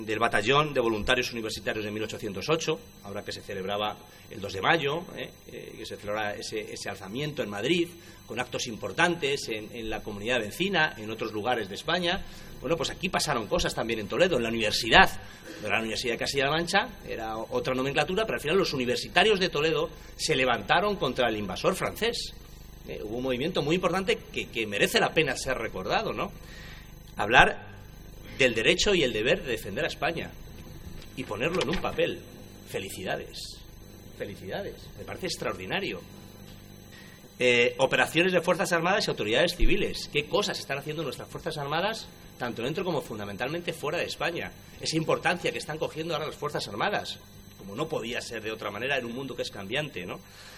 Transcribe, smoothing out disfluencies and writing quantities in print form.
del Batallón de Voluntarios Universitarios de 1808, ahora que se celebraba el 2 de mayo, que se celebraba ese alzamiento en Madrid, con actos importantes en la comunidad vecina, en otros lugares de España. Bueno, pues aquí pasaron cosas también en Toledo, en la Universidad de Castilla-La Mancha, era otra nomenclatura, pero al final los universitarios de Toledo se levantaron contra el invasor francés. Hubo un movimiento muy importante que merece la pena ser recordado, ¿no? Hablar del derecho y el deber de defender a España y ponerlo en un papel. Felicidades, me parece extraordinario. Operaciones de Fuerzas Armadas y autoridades civiles. ¿Qué cosas están haciendo nuestras Fuerzas Armadas, tanto dentro como fundamentalmente fuera de España? Esa importancia que están cogiendo ahora las Fuerzas Armadas, como no podía ser de otra manera en un mundo que es cambiante, ¿no?